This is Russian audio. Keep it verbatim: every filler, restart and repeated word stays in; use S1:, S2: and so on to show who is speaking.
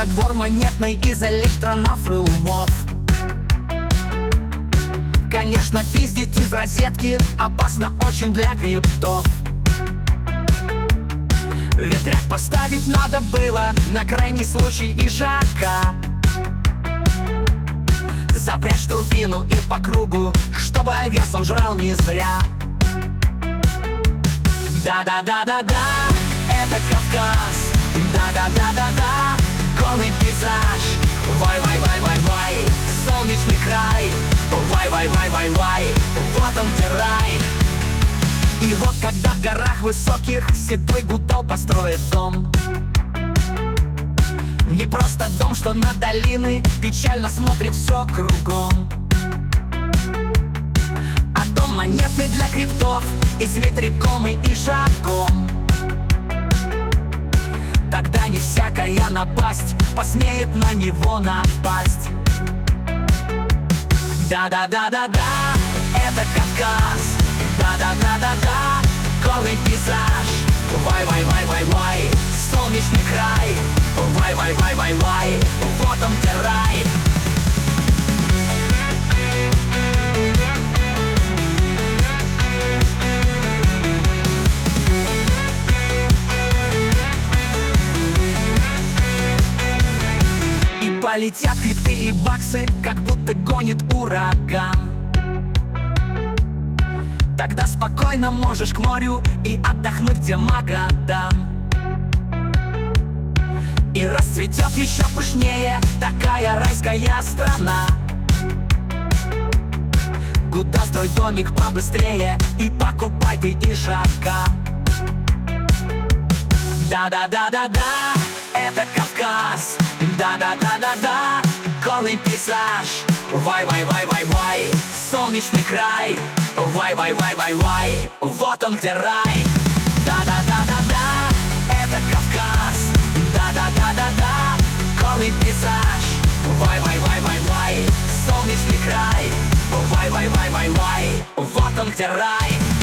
S1: как двор монетный из электронавры умов. Конечно, пиздить из розетки опасно очень для криптов. Ветряк поставить надо было на крайний случай ижака. Запрячь турбину и по кругу, чтобы овес он жрал не зря. Да-да-да-да-да, это Кавказ. Да-да-да-да-да, голый пейзаж. Вай-вай-вай-вай-вай, солнечный край. Вай-вай-вай-вай-вай, вот он где рай. И вот когда в горах высоких седой гудал построит дом. Не просто дом, что на долины печально смотрит все кругом, а дом монетный для криптов и с ветряком и ижаком. Тогда не всякая напасть посмеет на него напасть. Да-да-да-да-да, это Кавказ. Да-да-да-да-да, голый пейзаж. Вай-вай-вай-вай-вай, солнечный край. Вай-вай-вай-вай-вай, вот он где рай. И полетят крипты и баксы, как будто гонит ураган. Тогда спокойно можешь к морю и отдохнуть, где Магадан. И расцветет еще пышнее такая райская страна, куда строй домик побыстрее и покупай ты ижака. Да-да-да-да-да, это Кавказ. Да-да-да-да-да, голый пейзаж. Вай-вай-вай-вай-вай, солнечный край. Вай-вай-вай-вай-вай, вот он где рай. Да-да-да-да-да, это Кавказ. Да-да-да-да-да, голый пейзаж. Вай-вай-вай-вай-вай, солнечный край. Вай-вай-вай-вай-вай, вот он где рай.